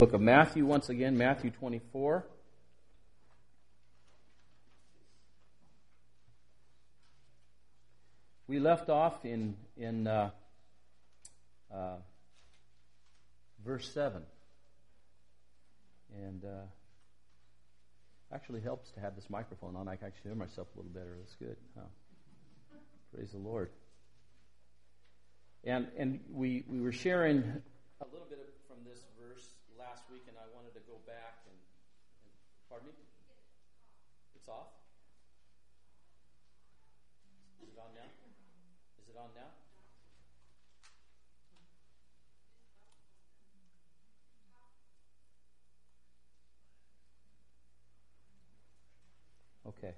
Book of Matthew once again, Matthew 24. We left off in verse 7. And actually helps to have this microphone on. I can actually hear myself a little better. That's good. Huh? Praise the Lord. And we were sharing a little bit from this verse last week, and I wanted to go back and pardon me? It's off? Is it on now? Is it on now? Okay.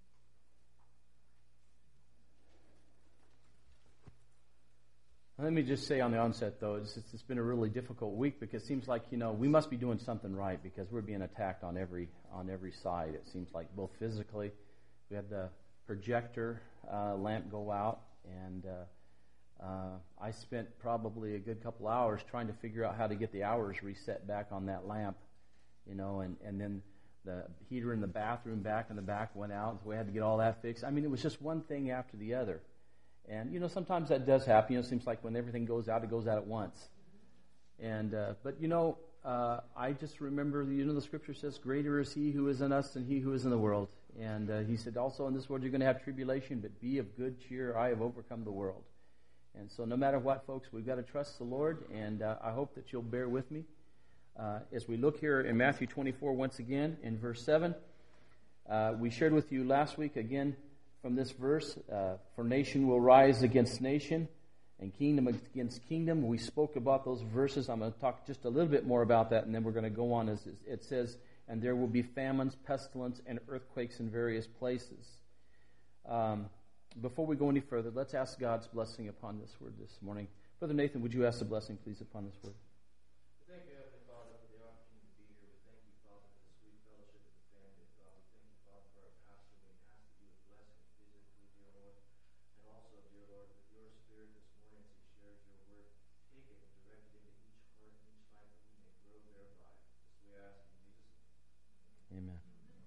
Let me just say on the onset, though, it's been a really difficult week because it seems like, we must be doing something right because we're being attacked on every side. It seems like both physically, we had the projector lamp go out, and I spent probably a good couple hours trying to figure out how to get the hours reset back on that lamp, and then the heater in the bathroom back in the back went out, so we had to get all that fixed. I mean, it was just one thing after the other. And, sometimes that does happen. It seems like when everything goes out, it goes out at once. And but I just remember, the Scripture says, greater is He who is in us than he who is in the world. And He said, also in this world you're going to have tribulation, but be of good cheer. I have overcome the world. And so no matter what, folks, we've got to trust the Lord. And I hope that you'll bear with me. As we look here in Matthew 24 once again, in verse 7, we shared with you last week again, from this verse, for nation will rise against nation and kingdom against kingdom. We spoke about those verses. I'm going to talk just a little bit more about that, and then we're going to go on. As it says, and there will be famines, pestilence, and earthquakes in various places. Before we go any further, let's ask God's blessing upon this word this morning. Brother Nathan, would you ask the blessing, please, upon this word? Thank you, Heavenly Father, for the opportunity to be here. We thank you, Father, for the sweet fellowship of the family of God. We thank you, Father, for our pastor. We ask that you would bless him physically, dear Lord, and also, dear Lord, with your Spirit this morning as he shares your word, take it and direct it into each heart and each life that we may grow thereby. This we ask in Jesus' name. Amen.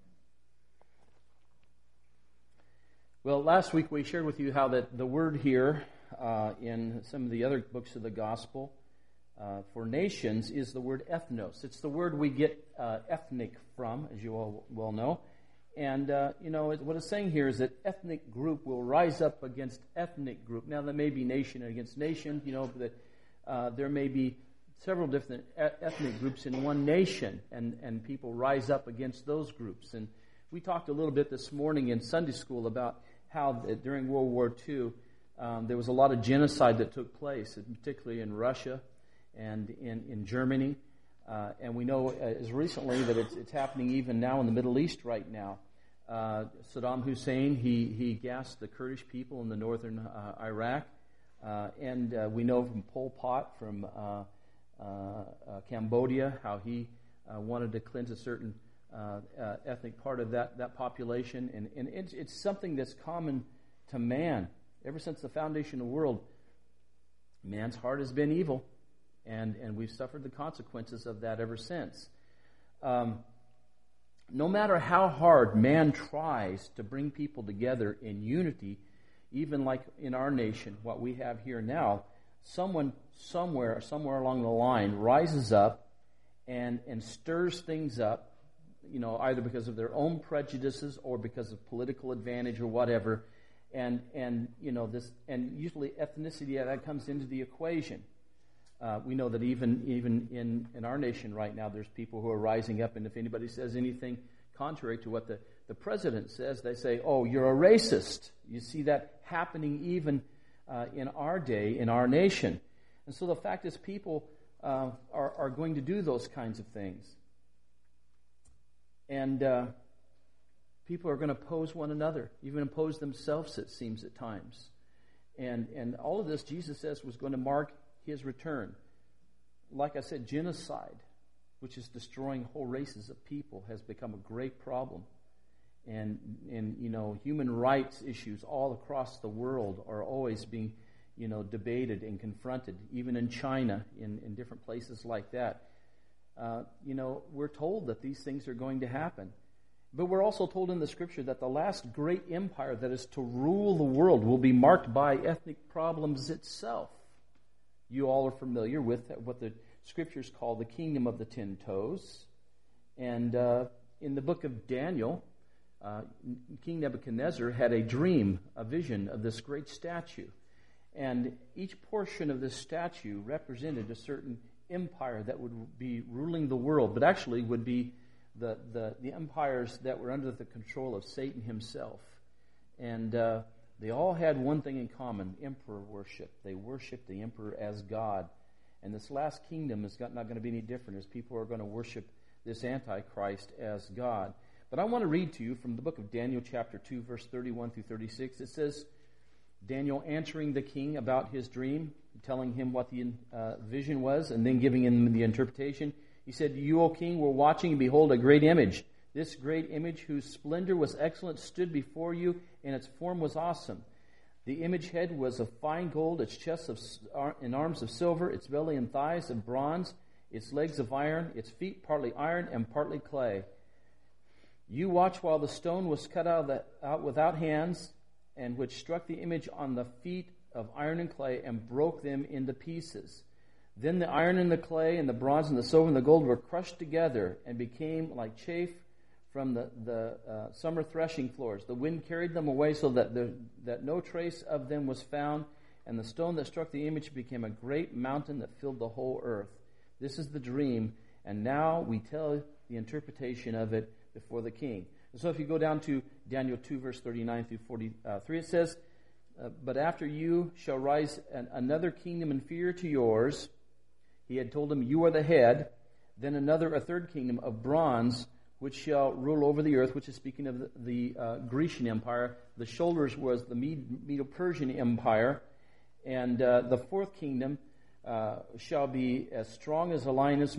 Well, last week we shared with you how that the word here in some of the other books of the gospel for nations is the word ethnos. It's the word we get ethnic from, as you all well know. And, what it's saying here is that ethnic group will rise up against ethnic group. Now, there may be nation against nation, that there may be several different ethnic groups in one nation, and people rise up against those groups. And we talked a little bit this morning in Sunday school about how during World War II, there was a lot of genocide that took place, particularly in Russia and in Germany. And we know as recently that it's happening even now in the Middle East right now. Saddam Hussein, he gassed the Kurdish people in the northern Iraq. And we know from Pol Pot from Cambodia how he wanted to cleanse a certain ethnic part of that population. And it's something that's common to man. Ever since the foundation of the world, man's heart has been evil. And we've suffered the consequences of that ever since. No matter how hard man tries to bring people together in unity, even like in our nation, what we have here now, someone somewhere along the line rises up and stirs things up, either because of their own prejudices or because of political advantage or whatever, and usually ethnicity that comes into the equation. We know that even in our nation right now, there's people who are rising up, and if anybody says anything contrary to what the president says, they say, "Oh, you're a racist." You see that happening even in our day, in our nation. And so the fact is, people are going to do those kinds of things. And people are going to oppose one another, even oppose themselves, it seems at times. And all of this, Jesus says, was going to mark His return. Like I said, genocide, which is destroying whole races of people, has become a great problem. And human rights issues all across the world are always being, debated and confronted, even in China, in different places like that. we're told that these things are going to happen. But we're also told in the Scripture that the last great empire that is to rule the world will be marked by ethnic problems itself. You all are familiar with what the Scriptures call the kingdom of the 10 toes. And in the book of Daniel, King Nebuchadnezzar had a dream, a vision of this great statue. And each portion of this statue represented a certain empire that would be ruling the world, but actually would be the empires that were under the control of Satan himself. And they all had one thing in common, emperor worship. They worshiped the emperor as God. And this last kingdom is not going to be any different, as people are going to worship this Antichrist as God. But I want to read to you from the book of Daniel chapter 2, verse 31 through 36. It says, Daniel answering the king about his dream, telling him what the vision was, and then giving him the interpretation. He said, "You, O king, were watching, and behold, a great image. This great image, whose splendor was excellent, stood before you, and its form was awesome. The image head was of fine gold, its chest and arms of silver, its belly and thighs of bronze, its legs of iron, its feet partly iron and partly clay. You watched while the stone was cut out without hands, and which struck the image on the feet of iron and clay and broke them into pieces. Then the iron and the clay and the bronze and the silver and the gold were crushed together and became like chaff from the summer threshing floors. The wind carried them away so that no trace of them was found, and the stone that struck the image became a great mountain that filled the whole earth. This is the dream, and now we tell the interpretation of it before the king." And so if you go down to Daniel 2, verse 39 through 43, it says, "But after you shall rise another kingdom inferior to yours." He had told him, "You are the head." "Then a third kingdom of bronze, which shall rule over the earth," which is speaking of the Grecian Empire. The shoulders was the Medo-Persian Empire. "And the fourth kingdom shall be as strong as a lion, as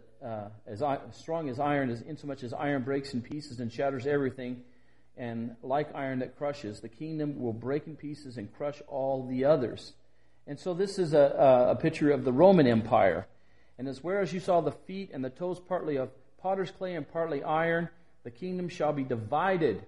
strong as iron, insomuch as iron breaks in pieces and shatters everything, and like iron that crushes. The kingdom will break in pieces and crush all the others." And so this is a picture of the Roman Empire. "And as whereas you saw the feet and the toes partly of potter's clay and partly iron, the kingdom shall be divided.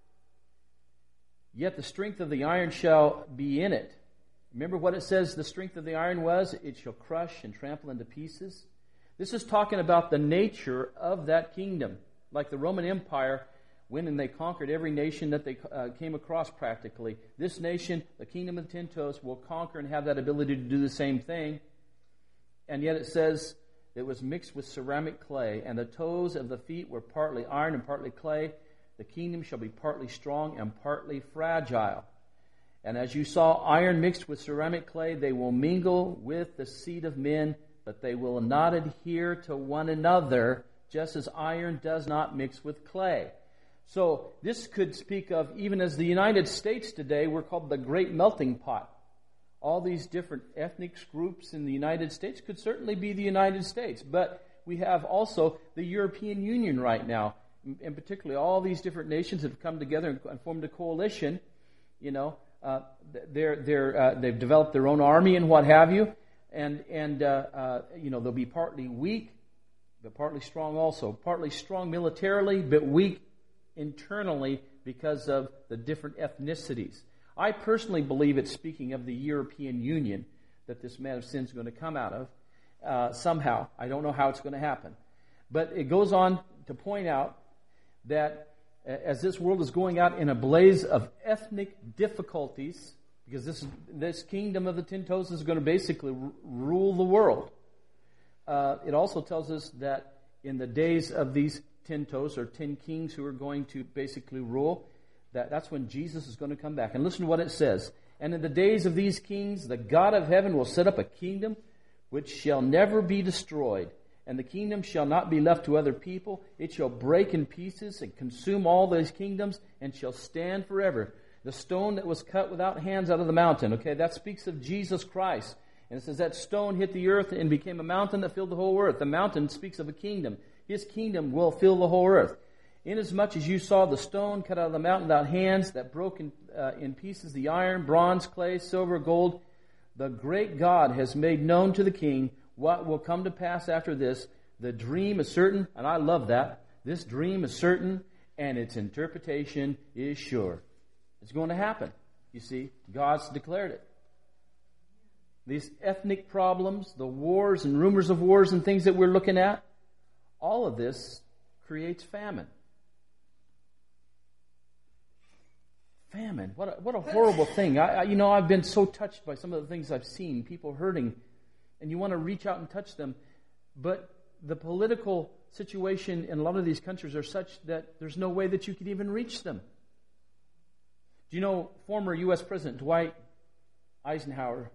Yet the strength of the iron shall be in it." Remember what it says the strength of the iron was? It shall crush and trample into pieces. This is talking about the nature of that kingdom. Like the Roman Empire, went and they conquered every nation that they came across practically. This nation, the kingdom of the 10 toes, will conquer and have that ability to do the same thing. And yet it says it was mixed with ceramic clay, and the toes of the feet were partly iron and partly clay. The kingdom shall be partly strong and partly fragile. "And as you saw iron mixed with ceramic clay, they will mingle with the seed of men, but they will not adhere to one another, just as iron does not mix with clay." So this could speak of, even as the United States today, we're called the Great Melting Pot. All these different ethnic groups in the United States could certainly be the United States. But we have also the European Union right now. And particularly all these different nations have come together and formed a coalition. They've developed their own army and what have you. And they'll be partly weak, but partly strong also. Partly strong militarily, but weak internally because of the different ethnicities. I personally believe it's speaking of the European Union that this man of sin is going to come out of somehow. I don't know how it's going to happen. But it goes on to point out that as this world is going out in a blaze of ethnic difficulties, because this kingdom of the 10 toes is going to basically rule the world. It also tells us that in the days of these 10 toes, or 10 kings who are going to basically rule, that's when Jesus is going to come back. And listen to what it says. "And in the days of these kings, the God of heaven will set up a kingdom which shall never be destroyed. And the kingdom shall not be left to other people. It shall break in pieces and consume all those kingdoms and shall stand forever. The stone that was cut without hands out of the mountain." Okay, that speaks of Jesus Christ. And it says that stone hit the earth and became a mountain that filled the whole earth. The mountain speaks of a kingdom. His kingdom will fill the whole earth. "Inasmuch as you saw the stone cut out of the mountain without hands that broke in pieces the iron, bronze, clay, silver, gold, the great God has made known to the king what will come to pass after this. The dream is certain, and I love that. This dream is certain, and its interpretation is sure. It's going to happen. You see, God's declared it. These ethnic problems, the wars and rumors of wars and things that we're looking at, all of this creates famine. Famine. What a horrible thing. I've been so touched by some of the things I've seen, people hurting, and you want to reach out and touch them, but the political situation in a lot of these countries are such that there's no way that you could even reach them. Do you know former U.S. President Dwight Eisenhower?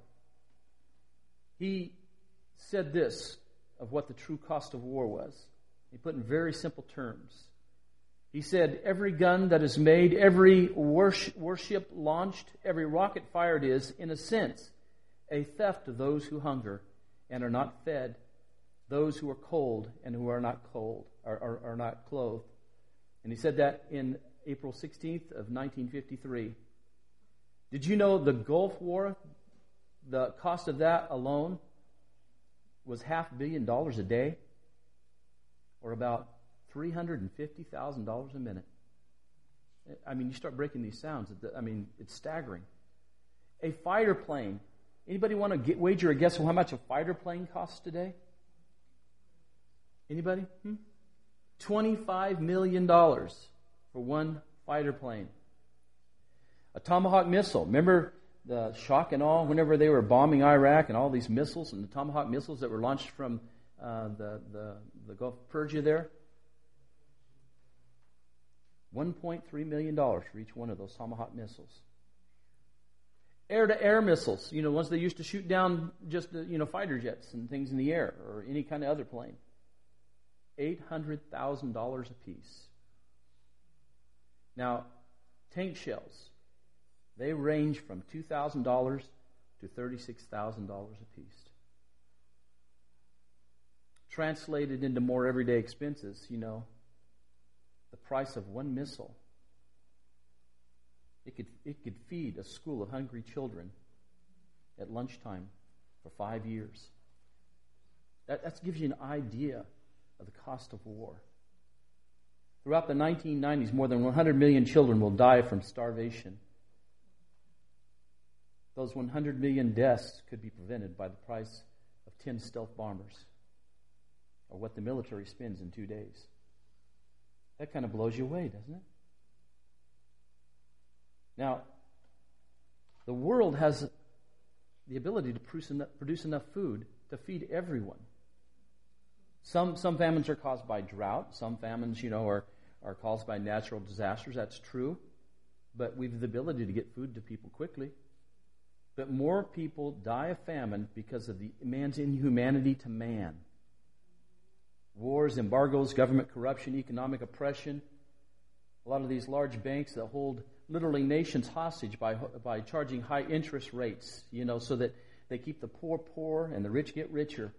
He said this of what the true cost of war was. He put in very simple terms. He said, every gun that is made, every warship launched, every rocket fired is, in a sense, a theft to those who hunger and are not fed, those who are cold and who are not cold, are not clothed. And he said that in April 16th of 1953. Did you know the Gulf War, the cost of that alone was $500 million a day, or about $350,000 a minute? I mean, you start breaking these sounds. It's staggering. A fighter plane. Anybody want to wager a guess on how much a fighter plane costs today? Anybody? $25 million for one fighter plane. A Tomahawk missile. Remember the shock and awe whenever they were bombing Iraq and all these missiles and the Tomahawk missiles that were launched from the Gulf of Persia there? $1.3 million for each one of those Tomahawk missiles. Air-to-air missiles, ones they used to shoot down just fighter jets and things in the air or any kind of other plane. $800,000 a piece. Now, tank shells, they range from $2,000 to $36,000 a piece. Translated into more everyday expenses, the price of one missile, it could feed a school of hungry children at lunchtime for 5 years. That gives you an idea of the cost of war. Throughout the 1990s, more than 100 million children will die from starvation. Those 100 million deaths could be prevented by the price of 10 stealth bombers, or what the military spends in 2 days. That kind of blows you away, doesn't it? Now, the world has the ability to produce enough food to feed everyone. Some famines are caused by drought. Some famines, are caused by natural disasters. That's true. But we have the ability to get food to people quickly. But more people die of famine because of the man's inhumanity to man. Wars, embargoes, government corruption, economic oppression. A lot of these large banks that hold literally nations hostage by charging high interest rates, so that they keep the poor poor and the rich get richer.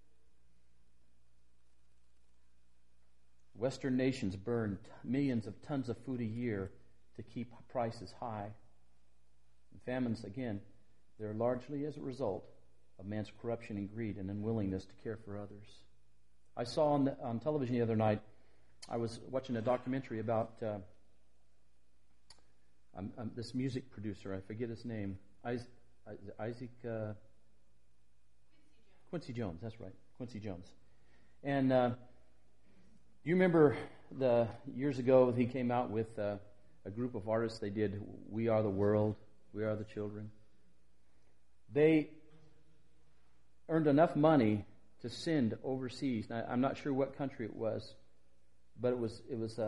Western nations burn millions of tons of food a year to keep prices high. And famines, again, they're largely as a result of man's corruption and greed and unwillingness to care for others. I saw on television the other night, I was watching a documentary about this music producer. I forget his name. Quincy Jones, that's right. Quincy Jones. And you remember years ago he came out with a group of artists. They did We Are the World, We Are the Children. They earned enough money to send overseas. Now, I'm not sure what country it was, but it was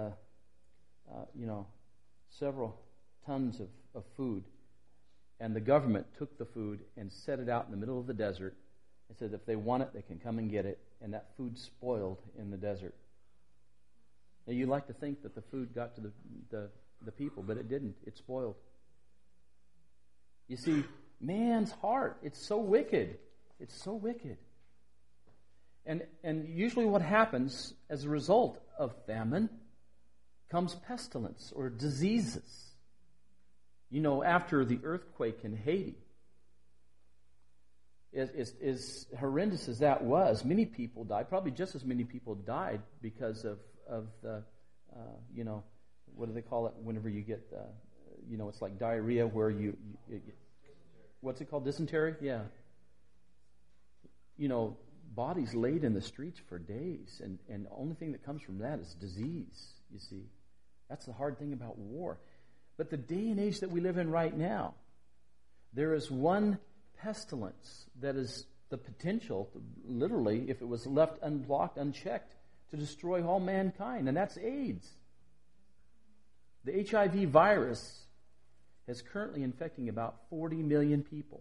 several tons of food. And the government took the food and set it out in the middle of the desert and said if they want it, they can come and get it. And that food spoiled in the desert. Now, you like to think that the food got to the people, but it didn't. It spoiled. You see, man's heart, it's so wicked. It's so wicked. And usually what happens as a result of famine comes pestilence or diseases. After the earthquake in Haiti, as horrendous as that was, many people died. Probably just as many people died because of the, what do they call it? Whenever you get, it's like diarrhea where you what's it called? Dysentery? Yeah. Bodies laid in the streets for days, and the only thing that comes from that is disease, you see. That's the hard thing about war. But the day and age that we live in right now, there is one pestilence that is the potential, literally, if it was left unblocked, unchecked, to destroy all mankind, and that's AIDS. The HIV virus is currently infecting about 40 million people.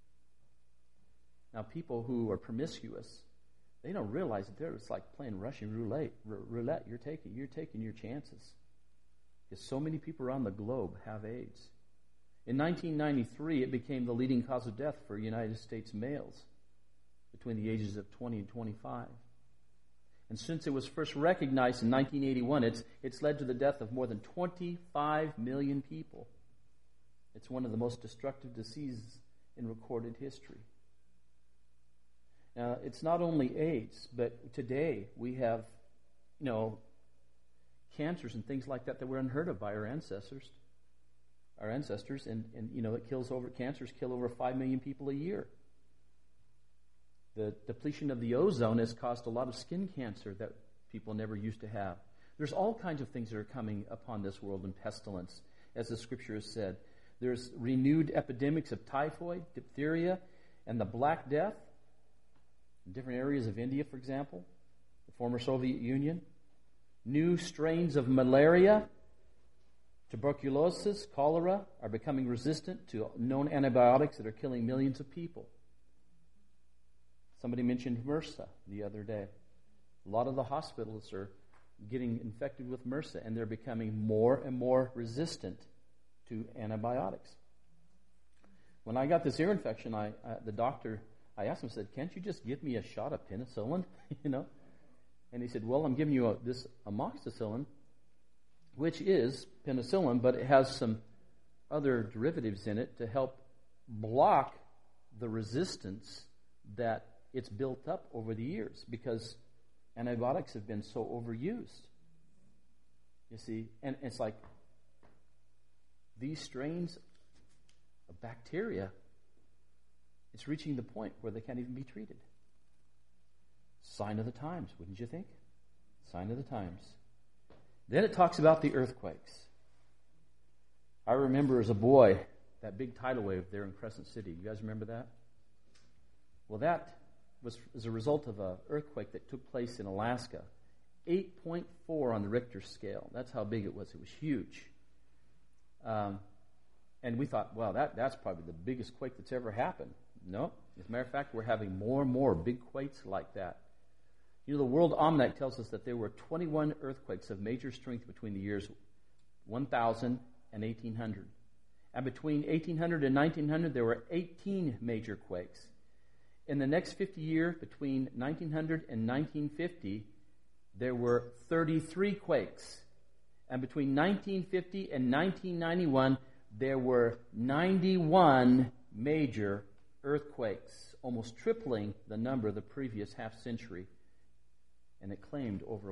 Now, people who are promiscuous, they don't realize that it's like playing Russian roulette. You're taking your chances. Because so many people around the globe have AIDS. In 1993, it became the leading cause of death for United States males between the ages of 20 and 25. And since it was first recognized in 1981, it's led to the death of more than 25 million people. It's one of the most destructive diseases in recorded history. Now, it's not only AIDS, but today we have, cancers and things like that were unheard of by our ancestors. Cancers kill over 5 million people a year. The depletion of the ozone has caused a lot of skin cancer that people never used to have. There's all kinds of things that are coming upon this world in pestilence, as the Scripture has said. There's renewed epidemics of typhoid, diphtheria, and the Black Death in different areas of India, for example, the former Soviet Union. New strains of malaria, tuberculosis, cholera are becoming resistant to known antibiotics that are killing millions of people. Somebody mentioned MRSA the other day. A lot of the hospitals are getting infected with MRSA, and they're becoming more and more resistant to antibiotics. When I got this ear infection, the doctor, I asked him, I said, "Can't you just give me a shot of penicillin?" And he said, "Well, I'm giving you this amoxicillin, which is penicillin, but it has some other derivatives in it to help block the resistance that it's built up over the years because antibiotics have been so overused." You see, and it's like these strains of bacteria, it's reaching the point where they can't even be treated. Sign of the times, wouldn't you think? Sign of the times. Then it talks about the earthquakes. I remember as a boy that big tidal wave there in Crescent City. You guys remember that? Well, that was as a result of an earthquake that took place in Alaska. 8.4 on the Richter scale. That's how big it was. It was huge. And we thought, wow, that's probably the biggest quake that's ever happened. No. As a matter of fact, we're having more and more big quakes like that. The World Almanac tells us that there were 21 earthquakes of major strength between the years 1000 and 1800. And between 1800 and 1900, there were 18 major quakes. In the next 50 years, between 1900 and 1950, there were 33 quakes. And between 1950 and 1991, there were 91 major earthquakes, almost tripling the number of the previous half century. And it claimed over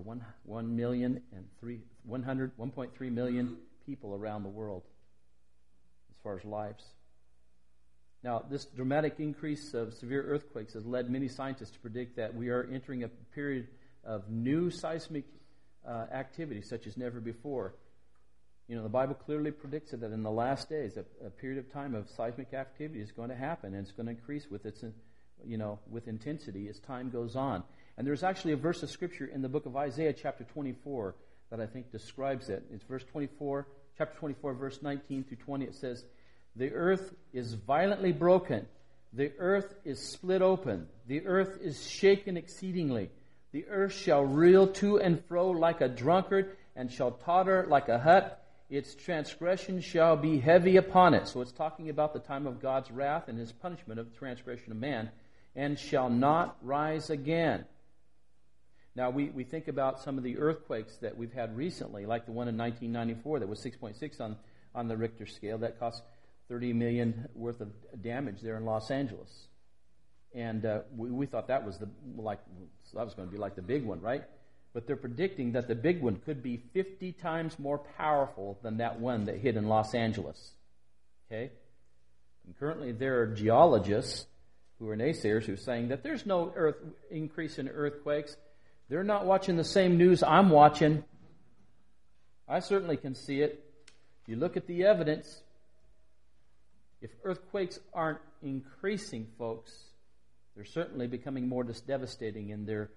1.3 million people around the world as far as lives. Now, this dramatic increase of severe earthquakes has led many scientists to predict that we are entering a period of new seismic activity such as never before. The Bible clearly predicts that in the last days, a period of time of seismic activity is going to happen, and it's going to increase with with intensity as time goes on. And there's actually a verse of Scripture in the book of Isaiah, chapter 24, that I think describes it. It's chapter 24, verse 19 through 20. It says, "The earth is violently broken. The earth is split open. The earth is shaken exceedingly. The earth shall reel to and fro like a drunkard, and shall totter like a hut. Its transgression shall be heavy upon it." So it's talking about the time of God's wrath and His punishment of the transgression of man, "and shall not rise again." Now, we think about some of the earthquakes that we've had recently, like the one in 1994 that was 6.6 on the Richter scale. That cost $30 million worth of damage there in Los Angeles. And we thought that was going to be like the big one, right? But they're predicting that the big one could be 50 times more powerful than that one that hit in Los Angeles. Okay? And currently there are geologists who are naysayers who are saying that there's no increase in earthquakes. They're not watching the same news I'm watching. I certainly can see it. You look at the evidence. If earthquakes aren't increasing, folks, they're certainly becoming more devastating in their,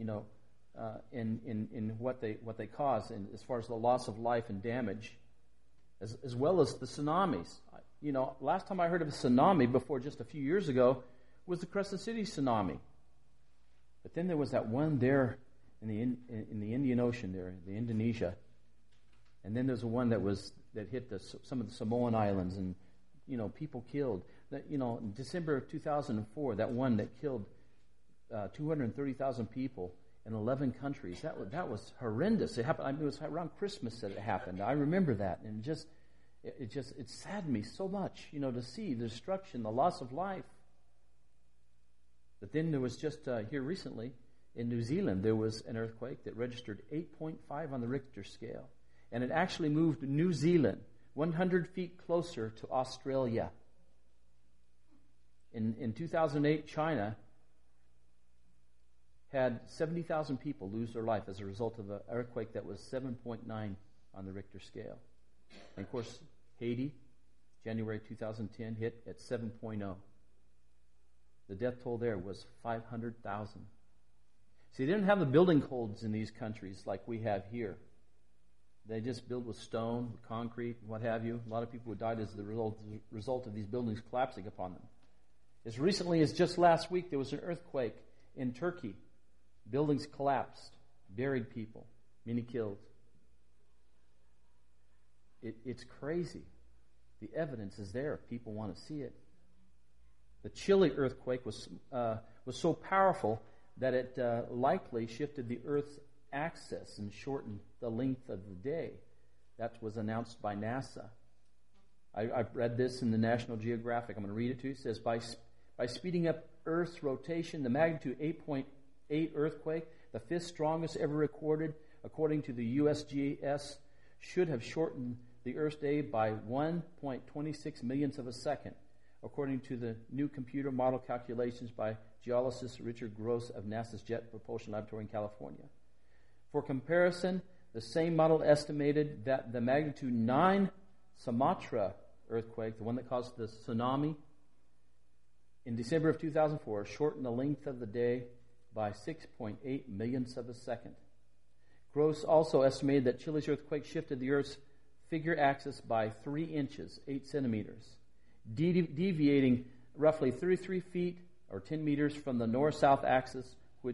in what they cause, and as far as the loss of life and damage, as well as the tsunamis. Last time I heard of a tsunami before just a few years ago was the Crescent City tsunami. But then there was that one there in the Indian Ocean there, the Indonesia, and then there's a one that hit some of the Samoan Islands, and people killed. In December of 2004, that one that killed 230,000 people in 11 countries. That was horrendous. It happened. It was around Christmas that it happened. I remember that, and it saddened me so much, to see the destruction, the loss of life. But then there was just here recently in New Zealand, there was an earthquake that registered 8.5 on the Richter scale, and it actually moved New Zealand 100 feet closer to Australia. In 2008, China had 70,000 people lose their life as a result of an earthquake that was 7.9 on the Richter scale. And of course, Haiti, January 2010, hit at 7.0. The death toll there was 500,000. See, they didn't have the building codes in these countries like we have here. They just build with stone, concrete, what have you. A lot of people who died as the result of these buildings collapsing upon them. As recently as just last week, there was an earthquake in Turkey. Buildings collapsed, buried people, many killed. It's crazy. The evidence is there if people want to see it. The Chile earthquake was so powerful that it likely shifted the Earth's axis and shortened the length of the day. That was announced by NASA. I've read this in the National Geographic. I'm going to read it to you. It says, by speeding up Earth's rotation, the magnitude 8.8 earthquake, the fifth strongest ever recorded, according to the USGS, should have shortened the Earth's day by 1.26 millionths of a second, according to the new computer model calculations by geologist Richard Gross of NASA's Jet Propulsion Laboratory in California. For comparison, the same model estimated that the magnitude 9 Sumatra earthquake, the one that caused the tsunami, in December of 2004, shortened the length of the day by 6.8 millionths of a second. Gross also estimated that Chile's earthquake shifted the Earth's figure axis by 3 inches, 8 centimeters, deviating roughly 33 feet or 10 meters from the north-south axis,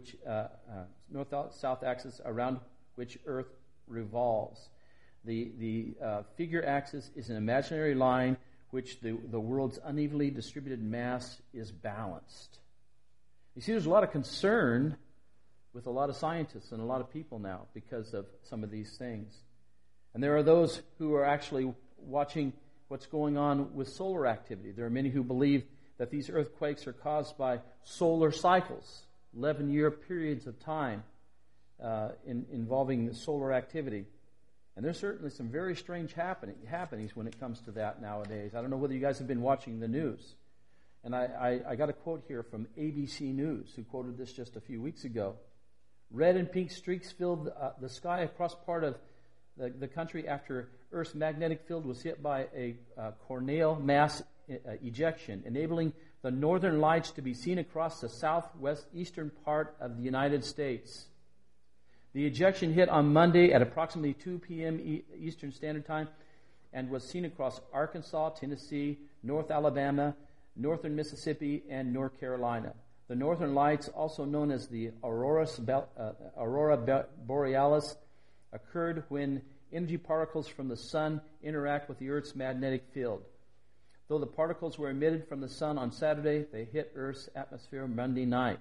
around which Earth revolves. The figure axis is an imaginary line which the world's unevenly distributed mass is balanced. You see, there's a lot of concern with a lot of scientists and a lot of people now because of some of these things. And there are those who are actually watching what's going on with solar activity. There are many who believe that these earthquakes are caused by solar cycles, 11-year periods of time involving solar activity. And there's certainly some very strange happenings when it comes to that nowadays. I don't know whether you guys have been watching the news. And I got a quote here from ABC News, who quoted this just a few weeks ago. Red and pink streaks filled the sky across part of the country after Earth's magnetic field was hit by a Cornell mass ejection, enabling the northern lights to be seen across the southwest eastern part of the United States. The ejection hit on Monday at approximately 2 p.m. Eastern Standard Time and was seen across Arkansas, Tennessee, North Alabama, northern Mississippi, and North Carolina. The northern lights, also known as the Aurora Borealis, occurred when energy particles from the sun interact with the Earth's magnetic field. Though the particles were emitted from the sun on Saturday, they hit Earth's atmosphere Monday night.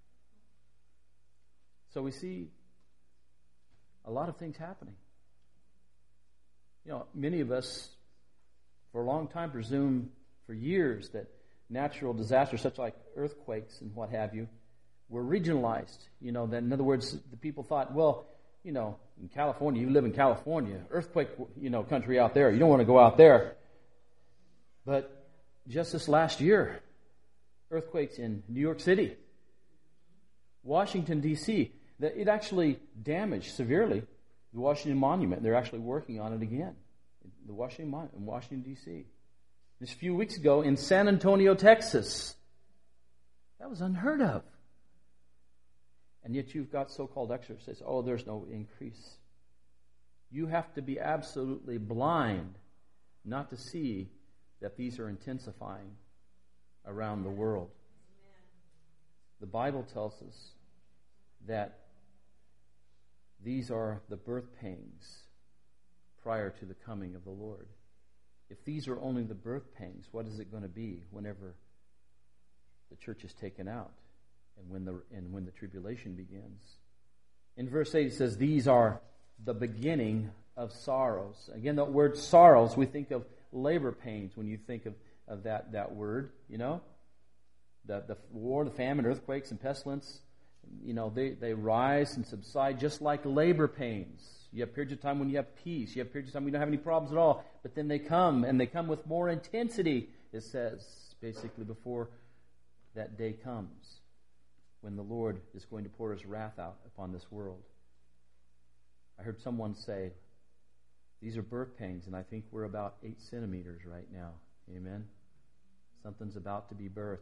So we see a lot of things happening. Many of us, for a long time, presume for years that natural disasters, such like earthquakes and what have you, were regionalized. That in other words, the people thought, well, in California, you live in California, earthquake, country out there. You don't want to go out there. But just this last year, earthquakes in New York City, Washington, D.C., that it actually damaged severely the Washington Monument. They're actually working on it again. The Washington Monument in Washington, D.C. Just a few weeks ago in San Antonio, Texas. That was unheard of. And yet you've got so-called experts that say, oh, there's no increase. You have to be absolutely blind not to see that these are intensifying around the world. The Bible tells us that these are the birth pangs prior to the coming of the Lord. If these are only the birth pangs, what is it going to be whenever the church is taken out and when the tribulation begins? In verse 8 it says, these are the beginning of sorrows. Again, the word sorrows, we think of labor pains when you think of that word, The war, the famine, earthquakes, and pestilence, they rise and subside just like labor pains. You have periods of time when you have peace. You have periods of time when you don't have any problems at all. But then they come, and they come with more intensity, it says, basically before that day comes when the Lord is going to pour His wrath out upon this world. I heard someone say, these are birth pangs, and I think we're about 8 centimeters right now. Amen? Something's about to be birthed.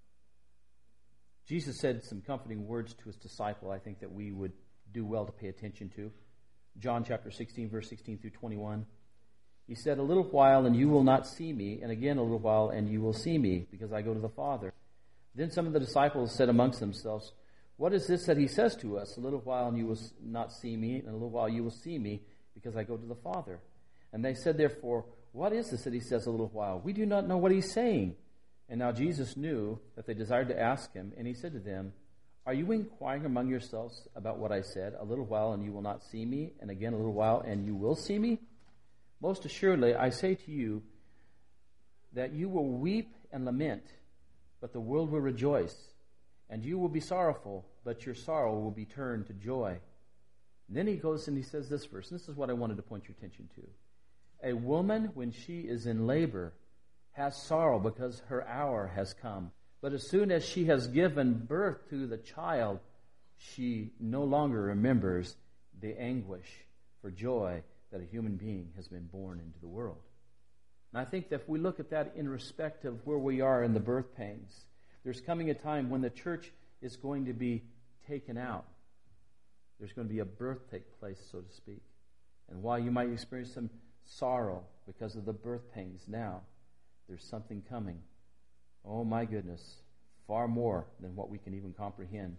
Jesus said some comforting words to His disciple, I think that we would do well to pay attention to. John chapter 16, verse 16 through 21. He said, a little while and you will not see me, and again a little while and you will see me, because I go to the Father. Then some of the disciples said amongst themselves, what is this that He says to us? A little while and you will not see me, and a little while you will see me, because I go to the Father. And they said, therefore, what is this that He says a little while? We do not know what He's saying. And now Jesus knew that they desired to ask Him, and He said to them, are you inquiring among yourselves about what I said? A little while and you will not see me, and again a little while and you will see me? Most assuredly, I say to you that you will weep and lament, but the world will rejoice. And you will be sorrowful, but your sorrow will be turned to joy. And then He goes and He says this verse, and this is what I wanted to point your attention to. A woman, when she is in labor, has sorrow because her hour has come. But as soon as she has given birth to the child, she no longer remembers the anguish for joy that a human being has been born into the world. And I think that if we look at that in respect of where we are in the birth pangs, there's coming a time when the church is going to be taken out. There's going to be a birth take place, so to speak. And while you might experience some sorrow because of the birth pangs now, there's something coming. Oh my goodness, far more than what we can even comprehend.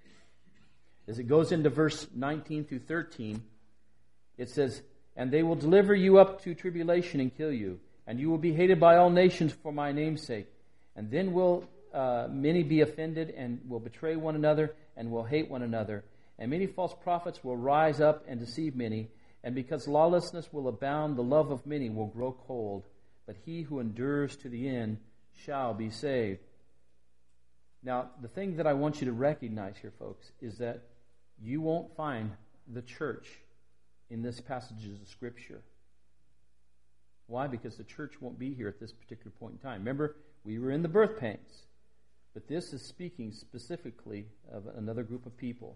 As it goes into verse 19 through 13, it says, and they will deliver you up to tribulation and kill you, and you will be hated by all nations for my name's sake. And then will many be offended and will betray one another and will hate one another. And many false prophets will rise up and deceive many. And because lawlessness will abound, the love of many will grow cold. But he who endures to the end shall be saved. Now, the thing that I want you to recognize here, folks, is that you won't find the church in this passages of Scripture. Why? Because the church won't be here at this particular point in time. Remember, we were in the birth pangs. But this is speaking specifically of another group of people.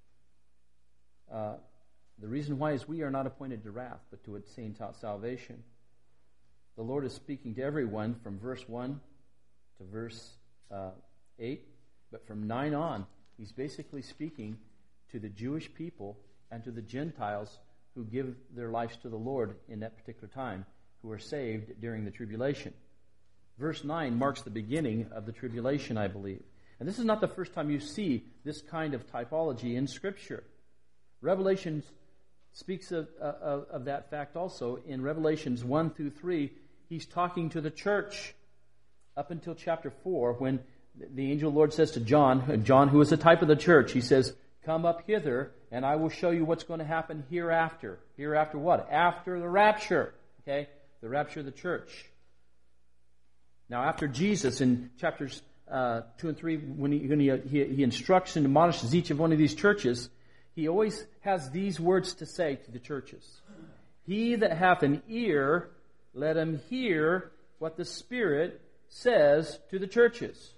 The reason why is we are not appointed to wrath, but to attain salvation. The Lord is speaking to everyone from verse 1 to verse 8. But from 9 on, He's basically speaking to the Jewish people and to the Gentiles who give their lives to the Lord in that particular time, who are saved during the tribulation. Verse 9 marks the beginning of the tribulation, I believe. And this is not the first time you see this kind of typology in Scripture. Revelation speaks of that fact also. In Revelations 1 through 3, He's talking to the church up until chapter 4, when the angel Lord says to John, who is a type of the church, He says, come up hither, and I will show you what's going to happen hereafter. Hereafter what? After the rapture. Okay? The rapture of the church. Now, after Jesus in chapters 2 and 3, when he instructs and admonishes each of one of these churches, he always has these words to say to the churches. He that hath an ear, let him hear what the Spirit says to the churches.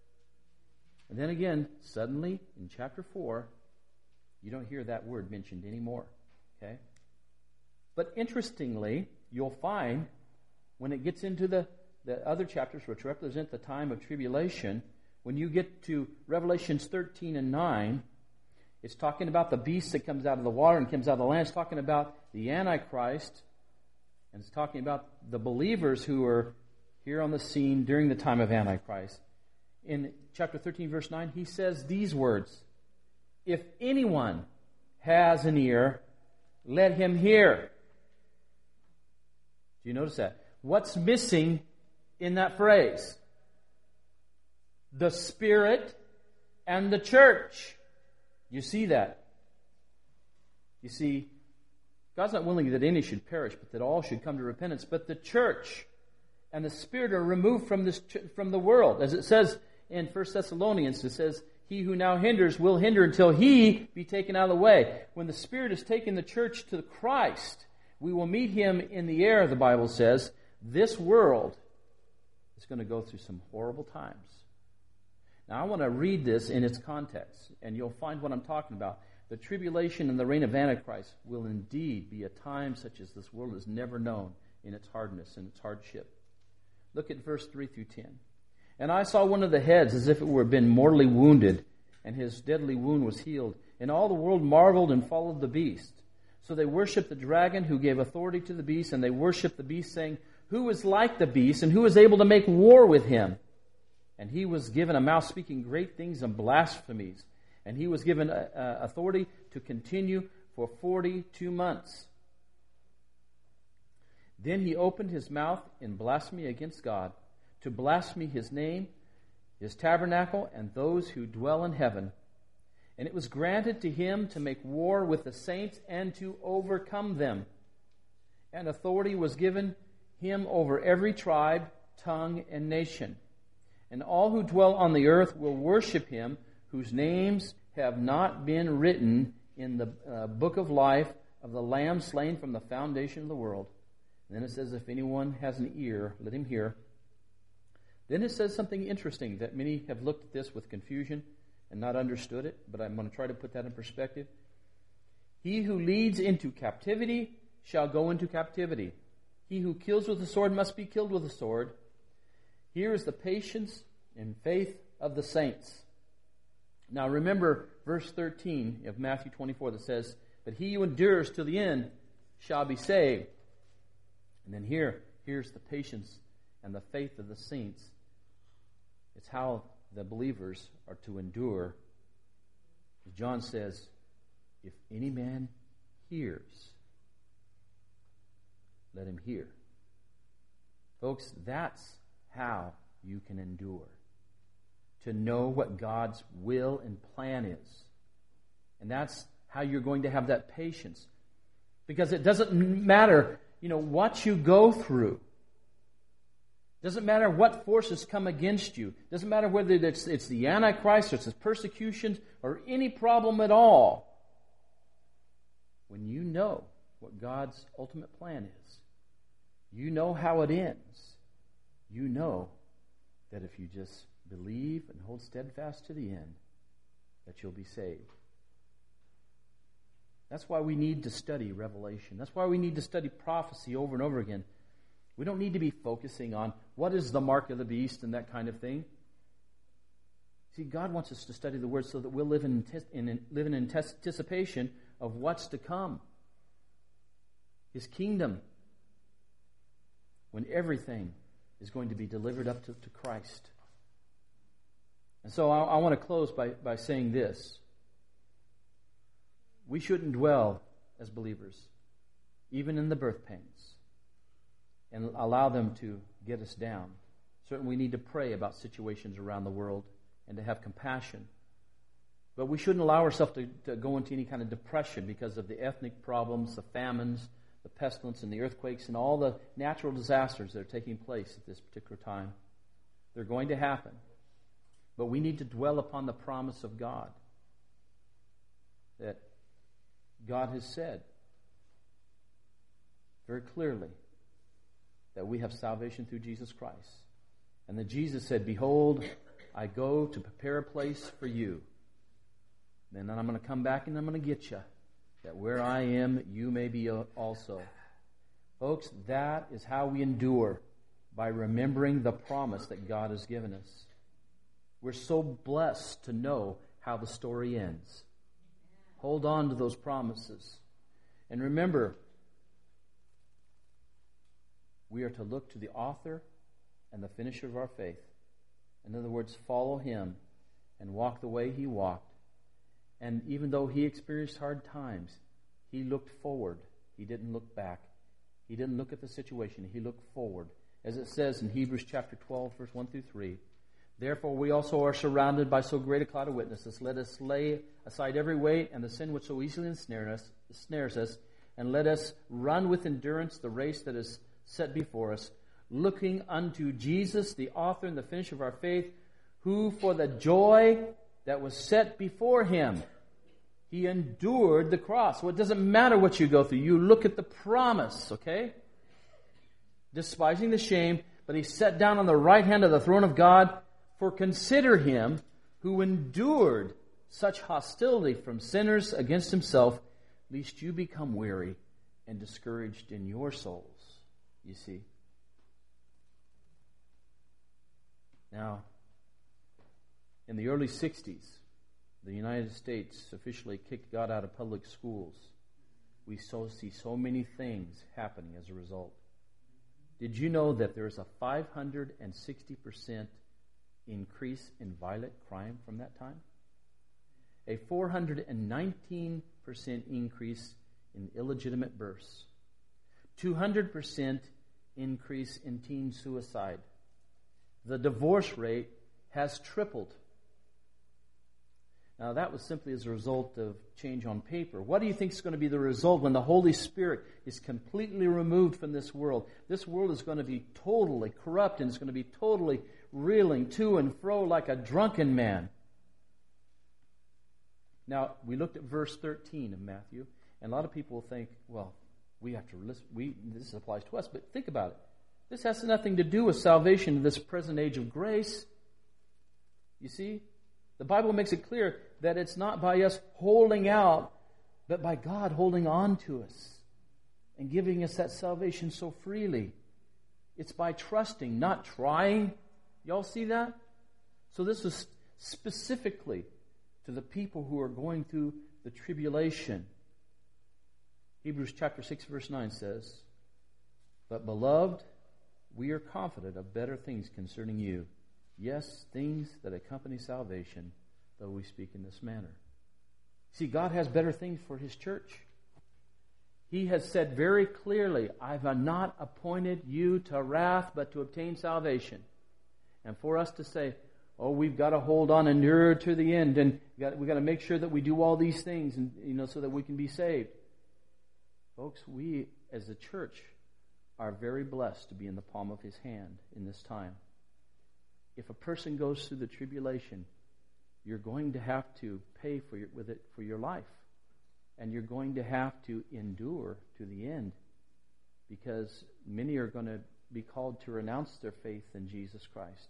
And then again, suddenly, in chapter 4, you don't hear that word mentioned anymore. Okay? But interestingly, you'll find when it gets into the other chapters which represent the time of tribulation, when you get to Revelations 13 and 9, it's talking about the beast that comes out of the water and comes out of the land. It's talking about the Antichrist. And it's talking about the believers who are here on the scene during the time of Antichrist. In chapter 13, verse 9, he says these words, if anyone has an ear, let him hear. Do you notice that? What's missing in that phrase? The Spirit and the church. You see that? You see, God's not willing that any should perish, but that all should come to repentance. But the church and the Spirit are removed from the world. As it says in 1 Thessalonians, it says, he who now hinders will hinder until he be taken out of the way. When the Spirit has taken the church to Christ, we will meet him in the air, the Bible says. This world is going to go through some horrible times. Now, I want to read this in its context, and you'll find what I'm talking about. The tribulation and the reign of Antichrist will indeed be a time such as this world has never known in its hardness and its hardship. Look at verse 3 through 10. And I saw one of the heads as if it were been mortally wounded, and his deadly wound was healed. And all the world marveled and followed the beast. So they worshipped the dragon who gave authority to the beast, and they worshipped the beast, saying, who is like the beast, and who is able to make war with him? And he was given a mouth speaking great things and blasphemies. And he was given authority to continue for 42 months. Then he opened his mouth in blasphemy against God, to blaspheme his name, his tabernacle, and those who dwell in heaven. And it was granted to him to make war with the saints and to overcome them. And authority was given him over every tribe, tongue, and nation. And all who dwell on the earth will worship him, whose names have not been written in the book of life of the Lamb slain from the foundation of the world. And then it says, if anyone has an ear, let him hear. Then it says something interesting that many have looked at this with confusion and not understood it, but I'm going to try to put that in perspective. He who leads into captivity shall go into captivity. He who kills with the sword must be killed with the sword. Here is the patience and faith of the saints. Now remember verse 13 of Matthew 24 that says, but he who endures till the end shall be saved. And then here's the patience and the faith of the saints. It's how the believers are to endure. John says, if any man hears, let him hear. Folks, that's how you can endure. To know what God's will and plan is. And that's how you're going to have that patience. Because it doesn't matter, what you go through. It doesn't matter what forces come against you. It doesn't matter whether it's the Antichrist or it's persecution or any problem at all. When you know what God's ultimate plan is, you know how it ends, you know that if you just believe and hold steadfast to the end, that you'll be saved. That's why we need to study Revelation. That's why we need to study prophecy over and over again. We don't need to be focusing on what is the mark of the beast and that kind of thing. See, God wants us to study the Word so that we'll live in anticipation of what's to come. His kingdom, when everything is going to be delivered up to Christ. And so I want to close by saying this. We shouldn't dwell as believers, even in the birth pains, and allow them to get us down. Certainly we need to pray about situations around the world and to have compassion. But we shouldn't allow ourselves to go into any kind of depression because of the ethnic problems, the famines, the pestilence, and the earthquakes, and all the natural disasters that are taking place at this particular time. They're going to happen. But we need to dwell upon the promise of God. That God has said very clearly that we have salvation through Jesus Christ. And that Jesus said, "Behold, I go to prepare a place for you. And then I'm going to come back and I'm going to get you, that where I am, you may be also." Folks, that is how we endure, by remembering the promise that God has given us. We're so blessed to know how the story ends. Hold on to those promises. And remember, we are to look to the author and the finisher of our faith. In other words, follow Him and walk the way He walked. And even though He experienced hard times, He looked forward. He didn't look back. He didn't look at the situation. He looked forward. As it says in Hebrews chapter 12, verse 1 through 3, "Therefore we also are surrounded by so great a cloud of witnesses. Let us lay aside every weight and the sin which so easily ensnares us, and let us run with endurance the race that is set before us, looking unto Jesus, the author and the finisher of our faith, who for the joy that was set before Him, He endured the cross." So it doesn't matter what you go through. You look at the promise, okay? "Despising the shame, but He sat down on the right hand of the throne of God. For consider Him who endured such hostility from sinners against Himself, lest you become weary and discouraged in your souls." You see? Now, in the early 60s, the United States officially kicked God out of public schools. We see so many things happening as a result. Did you know that there is a 560% increase in violent crime from that time? A 419% increase in illegitimate births. 200% increase in teen suicide. The divorce rate has tripled. Now, that was simply as a result of change on paper. What do you think is going to be the result when the Holy Spirit is completely removed from this world? This world is going to be totally corrupt, and it's going to be totally reeling to and fro like a drunken man. Now, we looked at verse 13 of Matthew, and a lot of people will think, well, we have to listen. This applies to us, but think about it. This has nothing to do with salvation in this present age of grace. You see? The Bible makes it clear that it's not by us holding out, but by God holding on to us and giving us that salvation so freely. It's by trusting, not trying. Y'all see that? So this is specifically to the people who are going through the tribulation. Hebrews chapter 6 verse 9 says, "But beloved, we are confident of better things concerning you. Yes, things that accompany salvation, though we speak in this manner." See, God has better things for His church. He has said very clearly, "I have not appointed you to wrath, but to obtain salvation." And for us to say, "Oh, we've got to hold on and endure to the end, and we've got to make sure that we do all these things, and so that we can be saved." Folks, we as a church are very blessed to be in the palm of His hand in this time. If a person goes through the tribulation, you're going to have to pay for your life. And you're going to have to endure to the end, because many are going to be called to renounce their faith in Jesus Christ.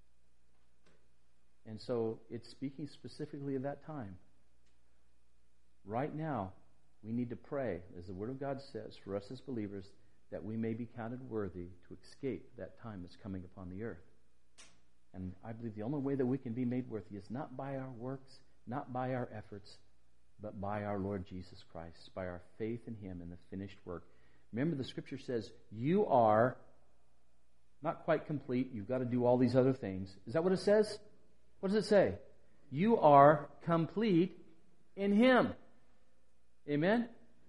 And so it's speaking specifically of that time. Right now, we need to pray, as the Word of God says, for us as believers, that we may be counted worthy to escape that time that's coming upon the earth. And I believe the only way that we can be made worthy is not by our works, not by our efforts, but by our Lord Jesus Christ, by our faith in Him and the finished work. Remember, the Scripture says, you are not quite complete. You've got to do all these other things. Is that what it says? What does it say? You are complete in Him. Amen?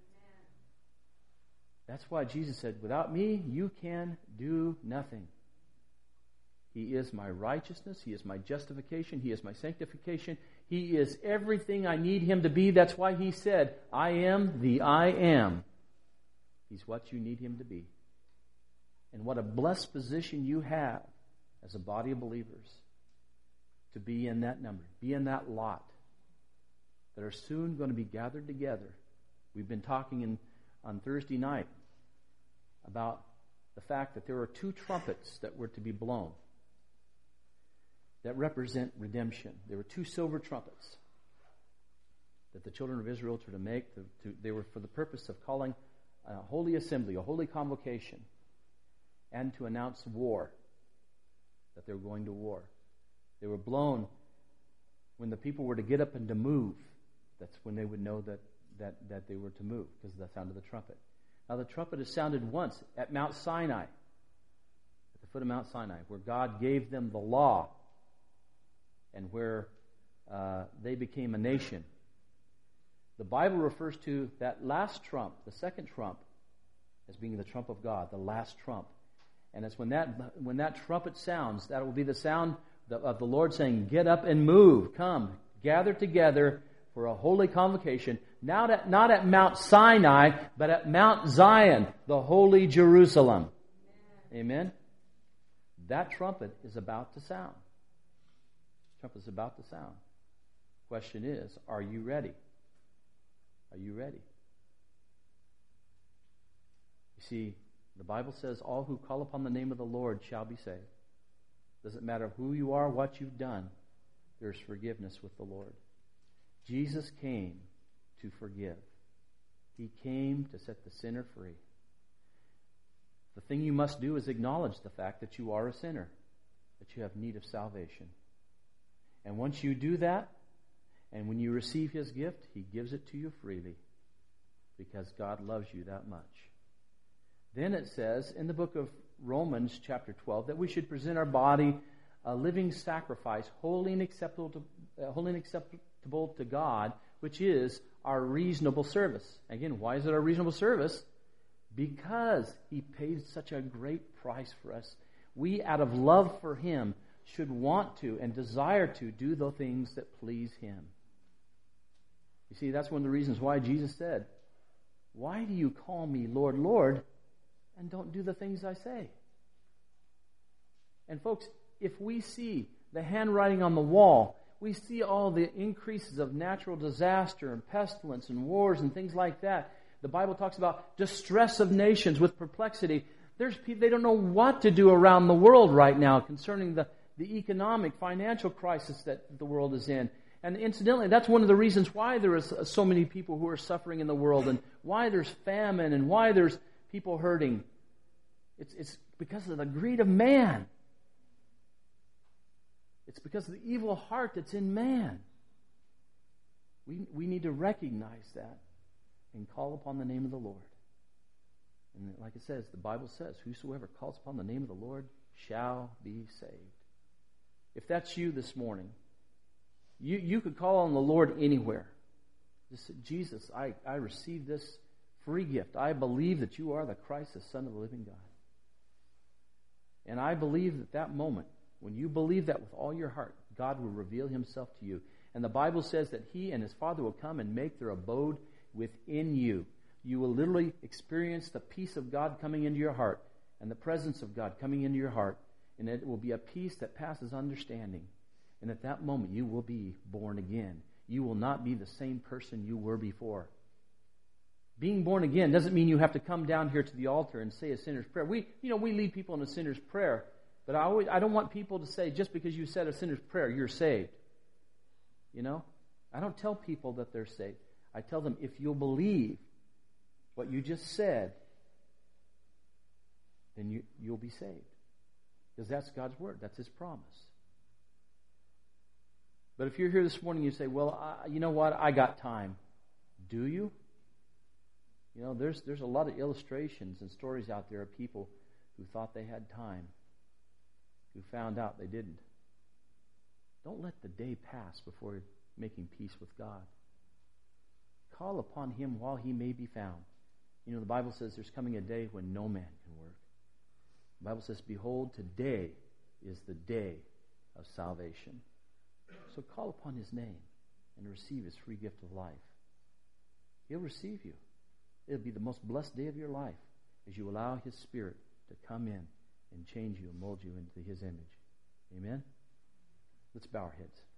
That's why Jesus said, without me, you can do nothing. He is my righteousness. He is my justification. He is my sanctification. He is everything I need Him to be. That's why He said, I am the I am. He's what you need Him to be. And what a blessed position you have as a body of believers to be in that number, be in that lot that are soon going to be gathered together. We've been talking on Thursday night about the fact that there are 2 trumpets that were to be blown that represent redemption. There were 2 silver trumpets that the children of Israel were to make. They were for the purpose of calling a holy assembly, a holy convocation, and to announce war, that they were going to war. They were blown when the people were to get up and to move. That's when they would know that they were to move, because of the sound of the trumpet. Now the trumpet is sounded once at Mount Sinai, at the foot of Mount Sinai, where God gave them the law and where they became a nation. The Bible refers to that last trump, the second trump, as being the trump of God, the last trump. And it's when that trumpet sounds, that will be the sound of the Lord saying, "Get up and move, come, gather together for a holy convocation, not at Mount Sinai, but at Mount Zion, the holy Jerusalem." Amen? That trumpet is about to sound. The trumpet is about to sound. Question is, are you ready? Are you ready? You see, the Bible says all who call upon the name of the Lord shall be saved. Doesn't matter who you are, what you've done, there's forgiveness with the Lord. Jesus came to forgive. He came to set the sinner free. The thing you must do is acknowledge the fact that you are a sinner, that you have need of salvation. And once you do that, and when you receive His gift, He gives it to you freely, because God loves you that much. Then it says in the book of Romans chapter 12 that we should present our body a living sacrifice, holy and acceptable to God, which is our reasonable service. Again, why is it our reasonable service? Because He paid such a great price for us. We, out of love for Him, should want to and desire to do the things that please Him. You see, that's one of the reasons why Jesus said, "Why do you call me Lord, Lord, and don't do the things I say?" And folks, if we see the handwriting on the wall, we see all the increases of natural disaster and pestilence and wars and things like that. The Bible talks about distress of nations with perplexity. There's people, they don't know what to do around the world right now concerning the economic, financial crisis that the world is in. And incidentally, that's one of the reasons why there is so many people who are suffering in the world, and why there's famine, and why there's people hurting. It's because of the greed of man. It's because of the evil heart that's in man. We need to recognize that and call upon the name of the Lord. And like it says, the Bible says, "Whosoever calls upon the name of the Lord shall be saved." If that's you this morning, you could call on the Lord anywhere. Just say, "Jesus, I receive this free gift. I believe that you are the Christ, the Son of the living God." And I believe at that moment, when you believe that with all your heart, God will reveal Himself to you. And the Bible says that He and His Father will come and make their abode within you. You will literally experience the peace of God coming into your heart and the presence of God coming into your heart. And it will be a peace that passes understanding. And at that moment, you will be born again. You will not be the same person you were before. Being born again doesn't mean you have to come down here to the altar and say a sinner's prayer. We lead people in a sinner's prayer. But I don't want people to say, just because you said a sinner's prayer, you're saved. I don't tell people that they're saved. I tell them, if you'll believe what you just said, then you'll be saved. Because that's God's word. That's His promise. But if you're here this morning, you say, "Well, you know what? I got time." Do you? There's a lot of illustrations and stories out there of people who thought they had time, who found out they didn't. Don't let the day pass before making peace with God. Call upon Him while He may be found. The Bible says there's coming a day when no man can work. The Bible says, "Behold, today is the day of salvation." So call upon His name and receive His free gift of life. He'll receive you. It'll be the most blessed day of your life as you allow His Spirit to come in and change you and mold you into His image. Amen? Let's bow our heads.